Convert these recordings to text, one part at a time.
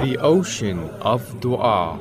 The ocean of dua.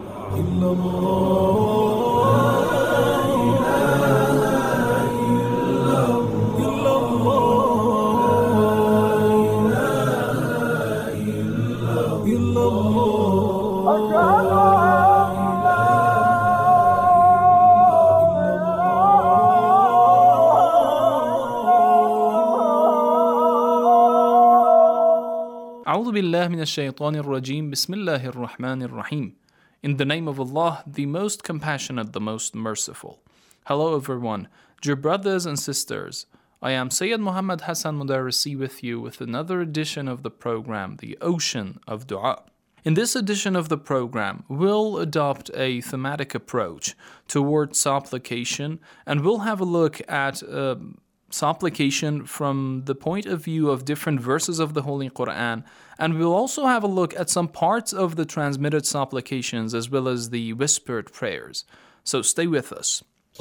أعوذ بالله من الشيطان الرجيم بسم الله الرحمن الرحيم. In the name of Allah, the most compassionate, the most merciful. Hello everyone, dear brothers and sisters. I am Sayyid Muhammad Hassan Mudarrisi with you with another edition of the program, The Ocean of Dua. In this edition of the program, we'll adopt a thematic approach towards supplication, and we'll have a look at supplication from the point of view of different verses of the Holy Quran, and we'll also have a look at some parts of the transmitted supplications as well as the whispered prayers. So stay with us.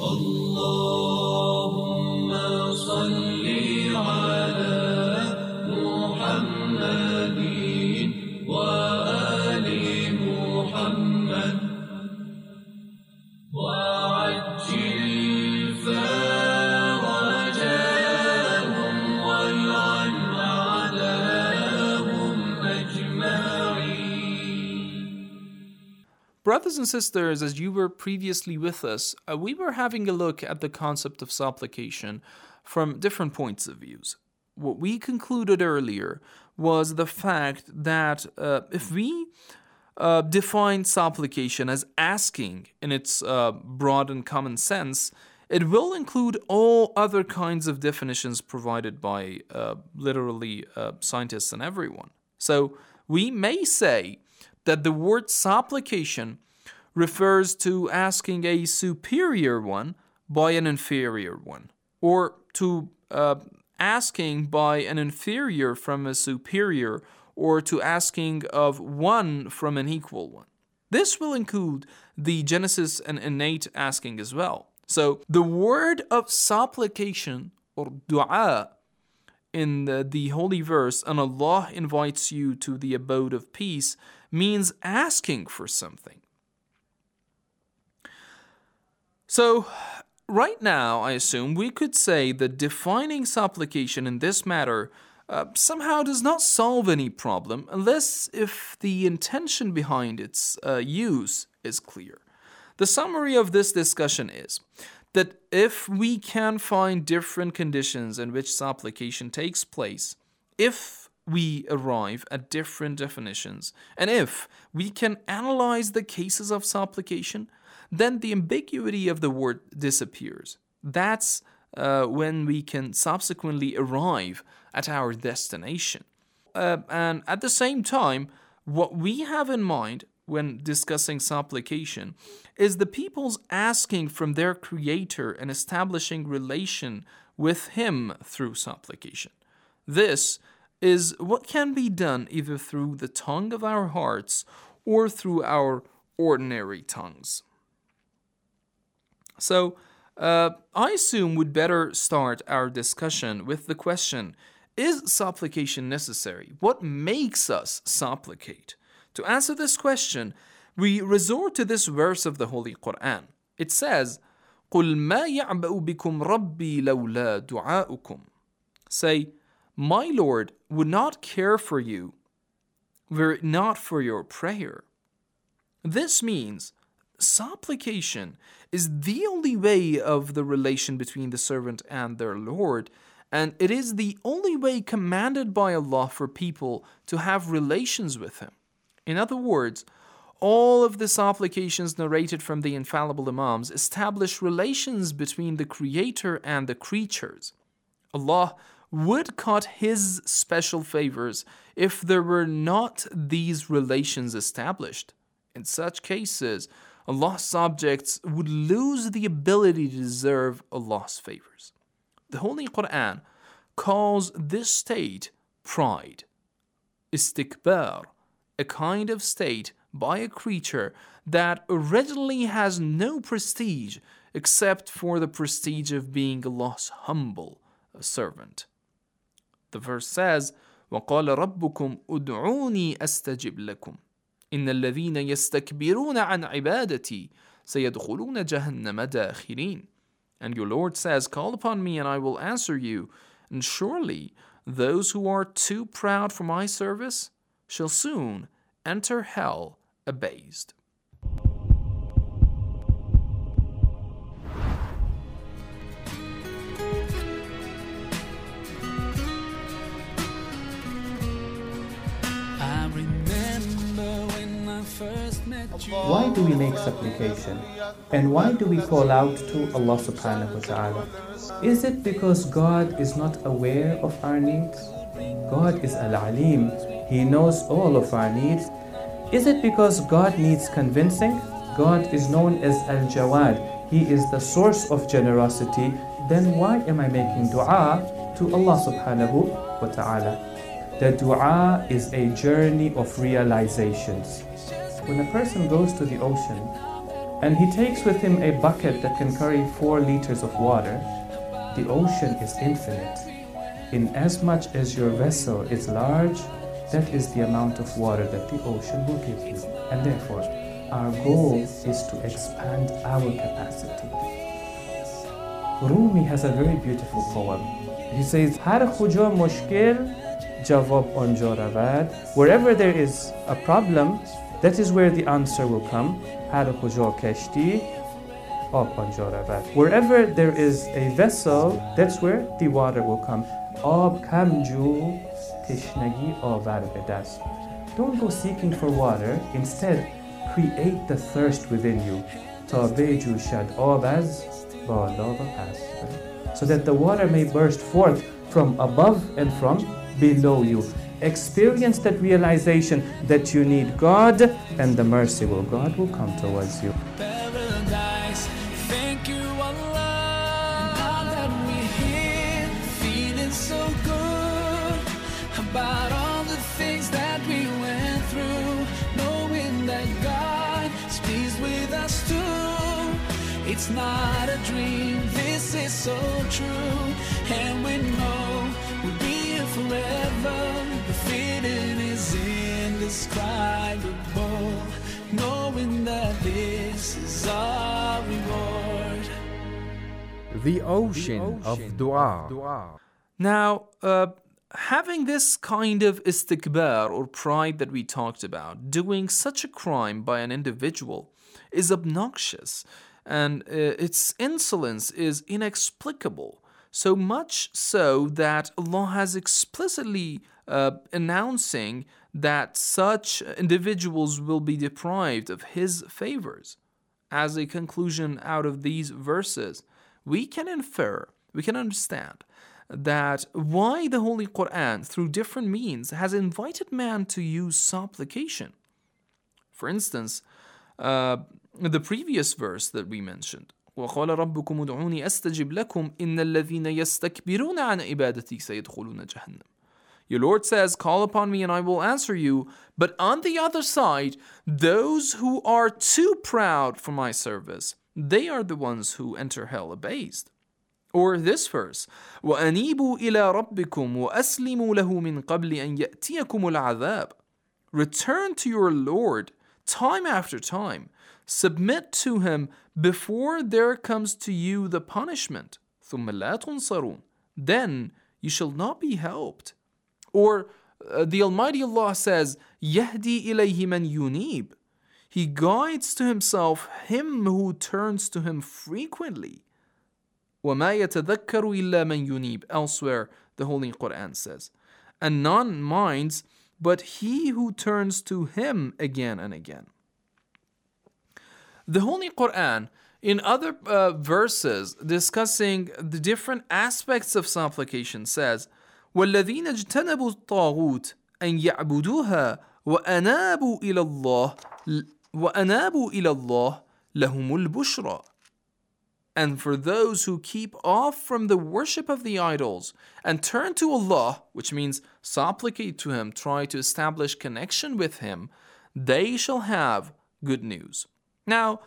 Allahumma salli ala Muhammadin wa ali Muhammad wa ajil farajahum wal'an a'dahum ajma'in. Brothers and sisters, as you were previously with us, we were having a look at the concept of supplication from different points of views. What we concluded earlier was the fact that if we define supplication as asking in its broad and common sense, it will include all other kinds of definitions provided by literally scientists and everyone. So we may say that the word supplication refers to asking a superior one by an inferior one, or to asking by an inferior from a superior, or to asking of one from an equal one. This will include the Genesis and innate asking as well. So the word of supplication or dua in the holy verse, and Allah invites you to the abode of peace, means asking for something. So right now, I assume we could say that defining supplication in this matter somehow does not solve any problem unless if the intention behind its use is clear. The summary of this discussion is that if we can find different conditions in which supplication takes place, if we arrive at different definitions, and if we can analyze the cases of supplication, then the ambiguity of the word disappears. That's when we can subsequently arrive at our destination. And at the same time, what we have in mind when discussing supplication is the people's asking from their Creator and establishing relation with Him through supplication. This is what can be done either through the tongue of our hearts or through our ordinary tongues. So, I assume we'd better start our discussion with the question, is supplication necessary? What makes us supplicate? To answer this question, we resort to this verse of the Holy Quran. It says, قُلْ مَا يَعْبَأُ بِكُمْ رَبِّي لَوْلَا دُعَاؤُكُمْ. Say, my Lord would not care for you were it not for your prayer. This means supplication is the only way of the relation between the servant and their Lord, and it is the only way commanded by Allah for people to have relations with Him. In other words, all of the supplications narrated from the infallible Imams establish relations between the Creator and the creatures. Allah would cut His special favors if there were not these relations established. In such cases, Allah's subjects would lose the ability to deserve Allah's favors. The Holy Quran calls this state pride, istikbar, a kind of state by a creature that originally has no prestige except for the prestige of being Allah's humble servant. The verse says, وَقَالَ رَبُّكُمْ أُدْعُونِي أَسْتَجِبْ لَكُمْ. إن الذين يستكبرون عن عبادتي سيدخلون جهنم داخرين. And your Lord says, call upon me and I will answer you. And surely those who are too proud for my service shall soon enter hell abased. Why do we make supplication? And why do we call out to Allah subhanahu wa ta'ala? Is it because God is not aware of our needs? God is Al-Alim. He knows all of our needs. Is it because God needs convincing? God is known as Al-Jawad. He is the source of generosity. Then why am I making dua to Allah subhanahu wa ta'ala? The dua is a journey of realizations. When a person goes to the ocean and he takes with him a bucket that can carry 4 liters of water, the ocean is infinite. In as much as your vessel is large, that is the amount of water that the ocean will give you. And therefore, our goal is to expand our capacity. Rumi has a very beautiful poem. He says, Har khuja mushkil jawab anja ravad. Wherever there is a problem, that is where the answer will come. Har khuja kashti ab anja ravad. Wherever there is a vessel, that's where the water will come. Ab kamju tishnagi avar bedast. Don't go seeking for water. Instead, create the thirst within you. Ta beju shad abaz bala pas. So that the water may burst forth from above and from below you. Experience that realization that you need God, and the mercy of God will come towards you. Paradise, thank you Allah. Now that we're here, feeling so good about all the things that we went through, knowing that God is pleased with us too. It's not a dream, this is so true, and we know we'll be here forever. The feeling is indescribable, knowing that this is our reward. The ocean of dua. Now, having this kind of istikbar or pride that we talked about, doing such a crime by an individual is obnoxious, and its insolence is inexplicable. So much so that Allah has explicitly announcing that such individuals will be deprived of His favors. As a conclusion out of these verses, we can infer, we can understand that why the Holy Quran, through different means, has invited man to use supplication. For instance, the previous verse that we mentioned, وَقَالَ رَبُّكُمُ ادْعُونِي أَسْتَجِبْ لَكُمْ إِنَّ الَّذِينَ يَسْتَكْبِرُونَ عَنْ عِبَادَتِي سَيَدْخُلُونَ جَهَنَّمَ. Your Lord says, call upon me and I will answer you. But on the other side, those who are too proud for my service, they are the ones who enter hell abased. Or this verse, وَأَنِيبُوا إِلَىٰ رَبِّكُمْ وَأَسْلِمُوا لَهُ مِنْ قَبْلِ أَنْ يَأْتِيَكُمُ الْعَذَابُ. Return to your Lord time after time. Submit to Him before there comes to you the punishment. ثُمَّ لَا تُنصَرُونَ. Then you shall not be helped. Or the Almighty Allah says, يَهْدِي إِلَيْهِ مَنْ يُنِيبُ. He guides to Himself him who turns to Him frequently. وَمَا يَتَذَكَّرُ إِلَّا مَنْ يُنِيبُ. Elsewhere, the Holy Quran says, and none minds but he who turns to Him again and again. The Holy Quran, in other verses discussing the different aspects of supplication, says, وَالَّذِينَ اجْتَنَبُوا الطَّاغُوتَ أَنْ يَعْبُدُوهَا وَأَنَابُوا إِلَى اللَّهِ لَهُمُ الْبُشْرَى. And for those who keep off from the worship of the idols and turn to Allah, which means supplicate to Him, try to establish connection with Him, they shall have good news. Now,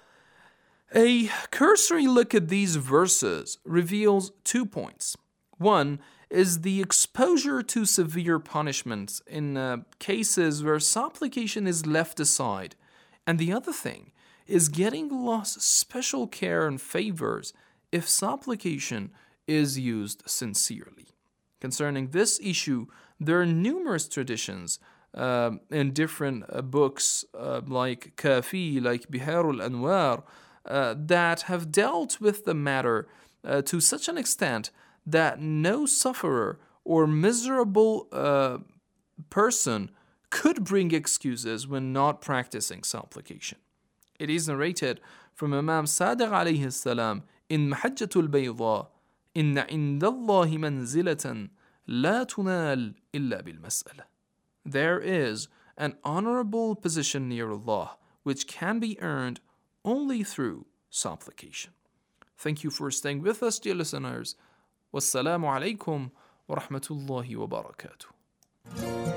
a cursory look at these verses reveals 2 points. One is the exposure to severe punishments in cases where supplication is left aside. And the other thing is getting Allah's special care and favors if supplication is used sincerely. Concerning this issue, there are numerous traditions in different books like Kafi, like Bihar al-Anwar, that have dealt with the matter to such an extent that no sufferer or miserable person could bring excuses when not practicing supplication. It is narrated from Imam Sadiq alayhi salam in Mahajjatul Bayda, Inna indallahi manzilatan la tunal illa bil mas'ala. There is an honorable position near Allah which can be earned only through supplication. Thank you for staying with us, dear listeners. Wassalamu alaikum wa rahmatullahi wa barakatuh.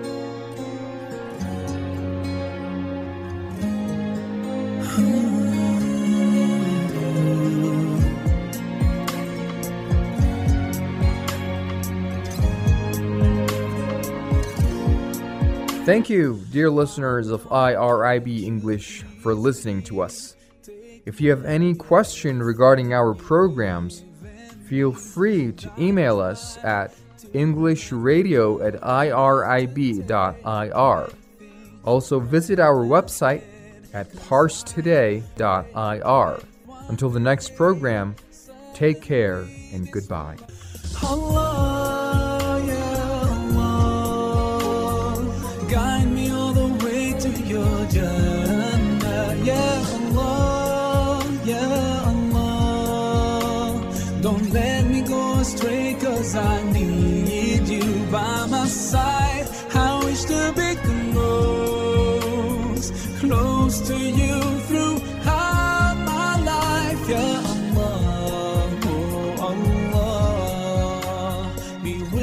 Thank you, dear listeners of IRIB English, for listening to us. If you have any question regarding our programs, feel free to email us at englishradio@irib.ir. Also visit our website at parstoday.ir. Until the next program, take care and goodbye. Allah, ya Allah, guide me all the way to your Jannah. Ya Allah, ya Allah, don't let me go astray, 'cause I need you by my side. I wish to be close to you throughout my life. Ya Allah, oh Allah, be with